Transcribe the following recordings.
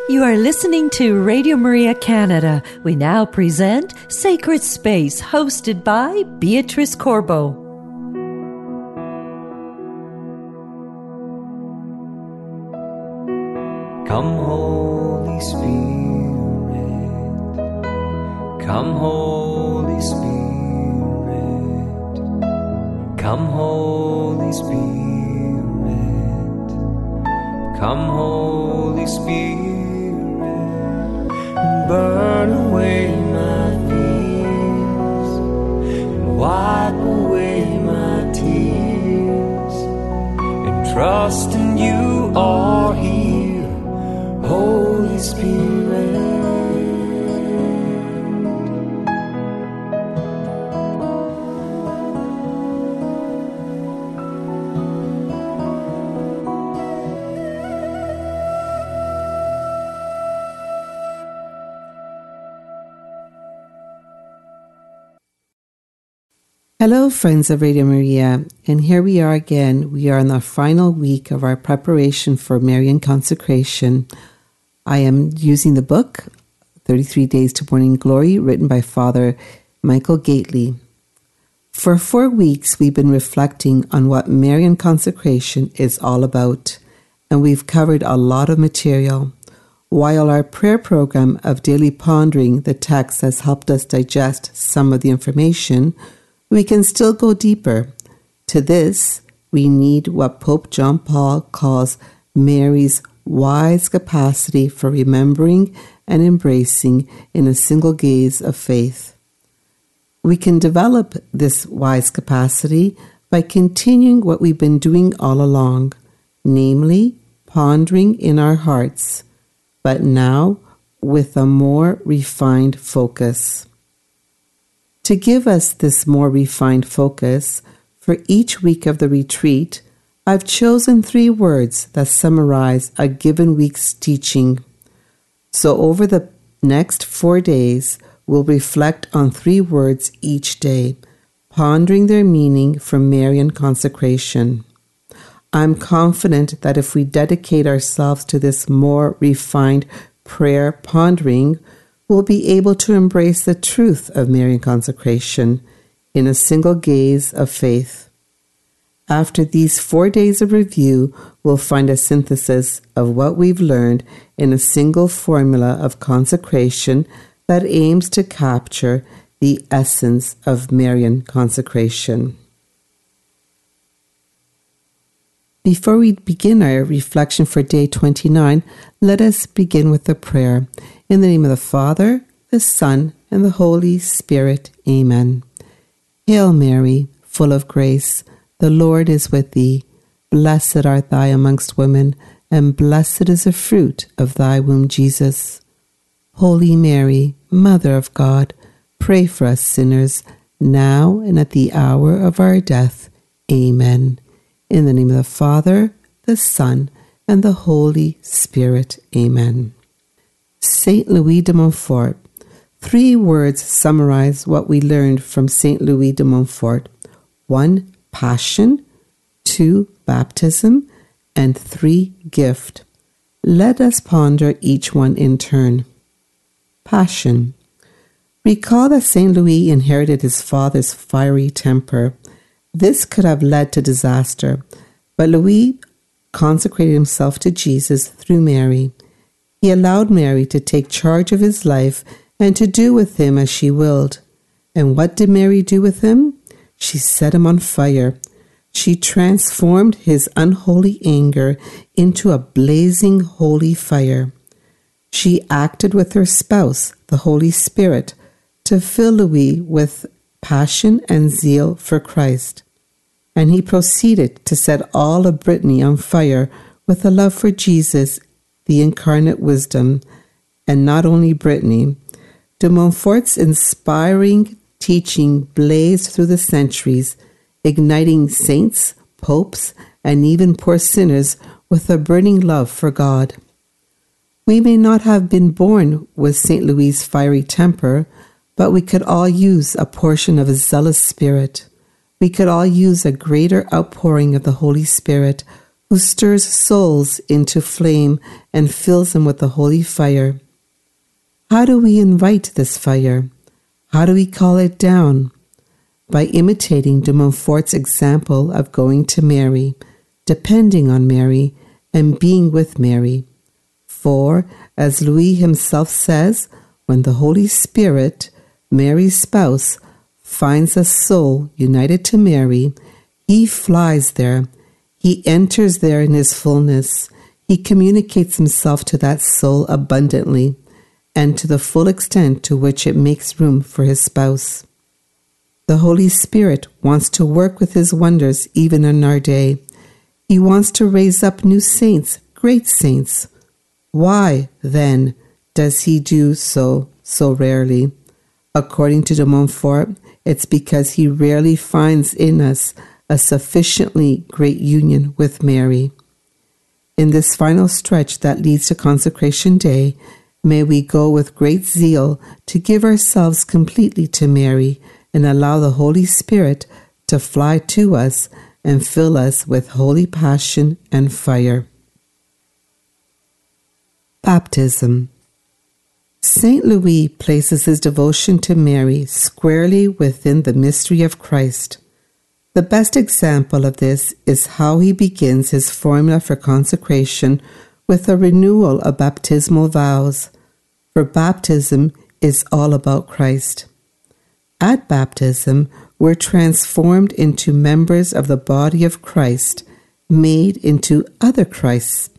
You are listening to Radio Maria Canada. We now present Sacred Space, hosted by Beatrice Corbo. Come, Holy Spirit. Come, Holy Spirit. Come, Holy Spirit. Come, Holy Spirit. Burn away my fears and wipe away my tears, and trust in you are here, Holy Spirit. Hello, friends of Radio Maria, and here we are again. We are in the final week of our preparation for Marian consecration. I am using the book, 33 Days to Morning Glory, written by Father Michael Gately. For 4 weeks, we've been reflecting on what Marian consecration is all about, and we've covered a lot of material. While our prayer program of daily pondering the text has helped us digest some of the information, we can still go deeper. To this, we need what Pope John Paul calls Mary's wise capacity for remembering and embracing in a single gaze of faith. We can develop this wise capacity by continuing what we've been doing all along, namely pondering in our hearts, but now with a more refined focus. To give us this more refined focus, for each week of the retreat, I've chosen 3 words that summarize a given week's teaching. So over the next 4 days, we'll reflect on 3 words each day, pondering their meaning from Marian consecration. I'm confident that if we dedicate ourselves to this more refined prayer pondering, we'll be able to embrace the truth of Marian consecration in a single gaze of faith. After these 4 days of review, we'll find a synthesis of what we've learned in a single formula of consecration that aims to capture the essence of Marian consecration. Before we begin our reflection for day 29, let us begin with a prayer. In the name of the Father, the Son, and the Holy Spirit. Amen. Hail Mary, full of grace, the Lord is with thee. Blessed art thou amongst women, and blessed is the fruit of thy womb, Jesus. Holy Mary, Mother of God, pray for us sinners, now and at the hour of our death. Amen. In the name of the Father, the Son, and the Holy Spirit. Amen. Saint Louis de Montfort. 3 words summarize what we learned from Saint Louis de Montfort. 1, passion. 2, baptism. And 3, gift. Let us ponder each one in turn. Passion. Recall that Saint Louis inherited his father's fiery temper. This could have led to disaster, but Louis consecrated himself to Jesus through Mary. He allowed Mary to take charge of his life and to do with him as she willed. And what did Mary do with him? She set him on fire. She transformed his unholy anger into a blazing holy fire. She acted with her spouse, the Holy Spirit, to fill Louis with passion and zeal for Christ. And he proceeded to set all of Brittany on fire with a love for Jesus, the incarnate wisdom, and not only Brittany. De Montfort's inspiring teaching blazed through the centuries, igniting saints, popes, and even poor sinners with a burning love for God. We may not have been born with St. Louis' fiery temper, but we could all use a portion of his zealous spirit. We could all use a greater outpouring of the Holy Spirit who stirs souls into flame and fills them with the holy fire. How do we invite this fire? How do we call it down? By imitating de Montfort's example of going to Mary, depending on Mary, and being with Mary. For, as Louis himself says, when the Holy Spirit, Mary's spouse, finds a soul united to Mary, he flies there. He enters there in his fullness. He communicates himself to that soul abundantly and to the full extent to which it makes room for his spouse. The Holy Spirit wants to work with his wonders even in our day. He wants to raise up new saints, great saints. Why, then, does he do so rarely? According to de Montfort, it's because he rarely finds in us a sufficiently great union with Mary. In this final stretch that leads to Consecration Day, may we go with great zeal to give ourselves completely to Mary and allow the Holy Spirit to fly to us and fill us with holy passion and fire. Baptism. St. Louis places his devotion to Mary squarely within the mystery of Christ. The best example of this is how he begins his formula for consecration with a renewal of baptismal vows, for baptism is all about Christ. At baptism, we're transformed into members of the body of Christ, made into other Christs.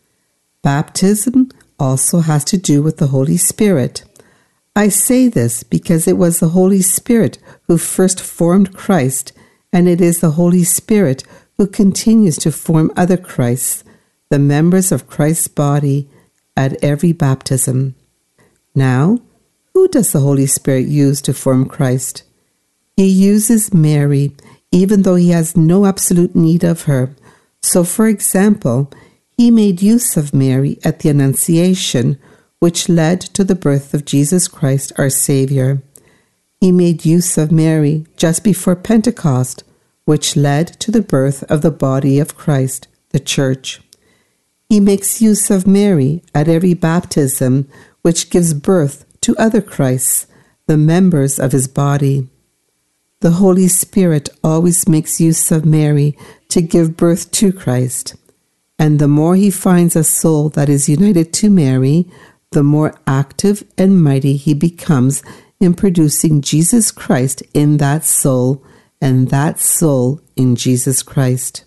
Baptism also has to do with the Holy Spirit. I say this because it was the Holy Spirit who first formed Christ, and it is the Holy Spirit who continues to form other Christs, the members of Christ's body, at every baptism. Now, who does the Holy Spirit use to form Christ? He uses Mary, even though he has no absolute need of her. So, for example, he made use of Mary at the Annunciation, which led to the birth of Jesus Christ, our Savior. He made use of Mary just before Pentecost, which led to the birth of the body of Christ, the Church. He makes use of Mary at every baptism, which gives birth to other Christs, the members of his body. The Holy Spirit always makes use of Mary to give birth to Christ. And the more he finds a soul that is united to Mary, the more active and mighty he becomes in producing Jesus Christ in that soul, and that soul in Jesus Christ.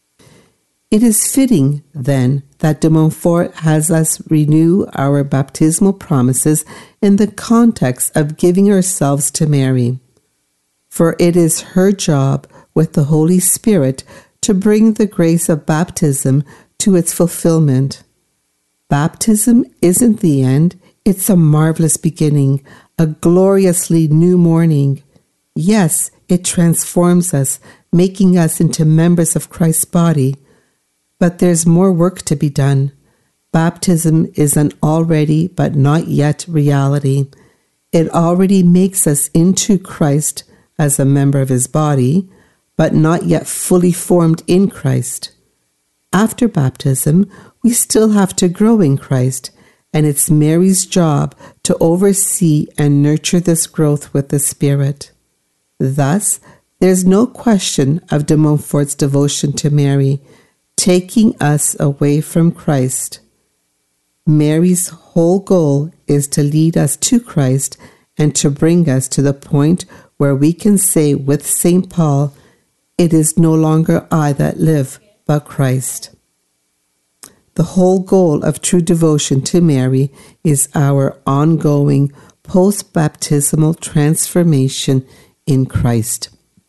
It is fitting, then, that de Montfort has us renew our baptismal promises in the context of giving ourselves to Mary. For it is her job with the Holy Spirit to bring the grace of baptism to its fulfillment. Baptism isn't the end, it's a marvelous beginning, a gloriously new morning. Yes, it transforms us, making us into members of Christ's body. But there's more work to be done. Baptism is an already but not yet reality. It already makes us into Christ as a member of his body, but not yet fully formed in Christ. After baptism, we still have to grow in Christ, and it's Mary's job to oversee and nurture this growth with the Spirit. Thus, there's no question of de Montfort's devotion to Mary, taking us away from Christ. Mary's whole goal is to lead us to Christ and to bring us to the point where we can say with St. Paul, "It is no longer I that live, but Christ." The whole goal of true devotion to Mary is our ongoing post-baptismal transformation in Christ.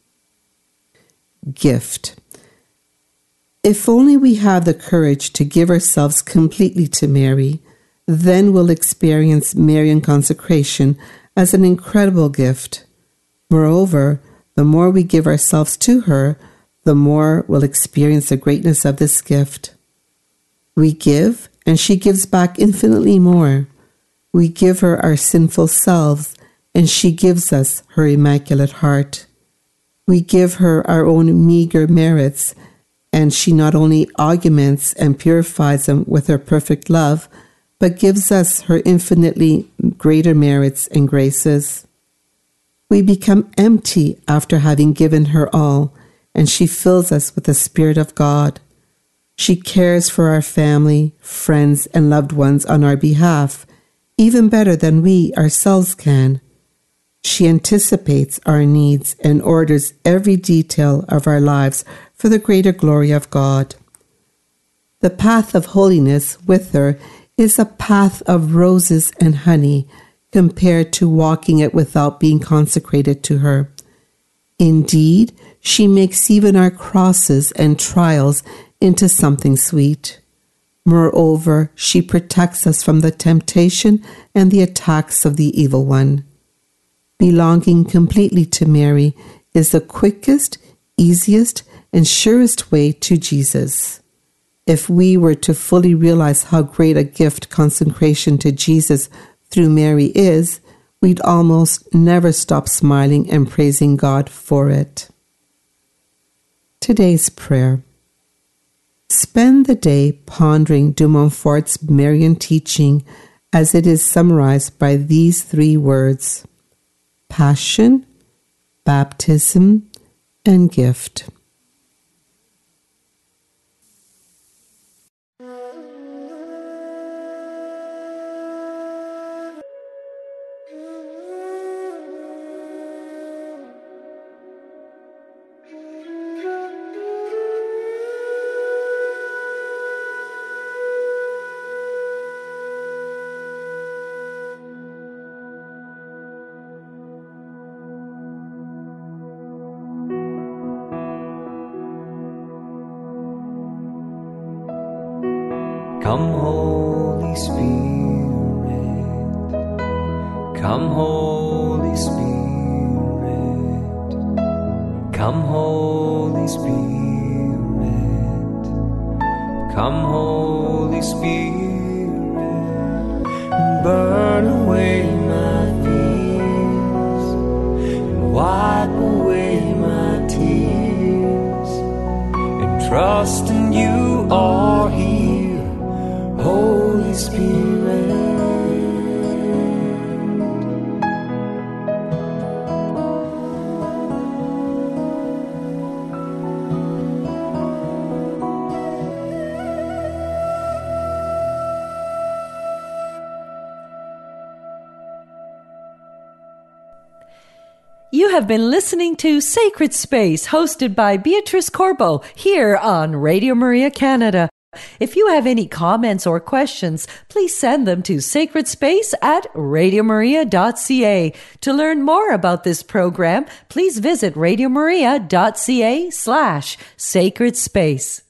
Gift. If only we have the courage to give ourselves completely to Mary, then we'll experience Marian consecration as an incredible gift. Moreover, the more we give ourselves to her, the more we'll experience the greatness of this gift. We give, and she gives back infinitely more. We give her our sinful selves, and she gives us her immaculate heart. We give her our own meager merits, and she not only augments and purifies them with her perfect love, but gives us her infinitely greater merits and graces. We become empty after having given her all, and she fills us with the Spirit of God. She cares for our family, friends, and loved ones on our behalf, even better than we ourselves can. She anticipates our needs and orders every detail of our lives for the greater glory of God. The path of holiness with her is a path of roses and honey compared to walking it without being consecrated to her. Indeed, she makes even our crosses and trials into something sweet. Moreover, she protects us from the temptation and the attacks of the evil one. Belonging completely to Mary is the quickest, easiest, and surest way to Jesus. If we were to fully realize how great a gift consecration to Jesus through Mary is, we'd almost never stop smiling and praising God for it. Today's prayer. Spend the day pondering de Montfort's Marian teaching as it is summarized by these 3 words: passion, baptism, and gift. Come, Holy Spirit, come, Holy Spirit, come, Holy Spirit, come, Holy Spirit, and burn away my fears, and wipe away my tears, and trust in you are here. Holy Spirit, You have been listening to Sacred Space, hosted by Beatrice Corbo, here on Radio Maria Canada. If you have any comments or questions, please send them to sacredspace@radiomaria.ca. To learn more about this program, please visit radiomaria.ca/sacred space.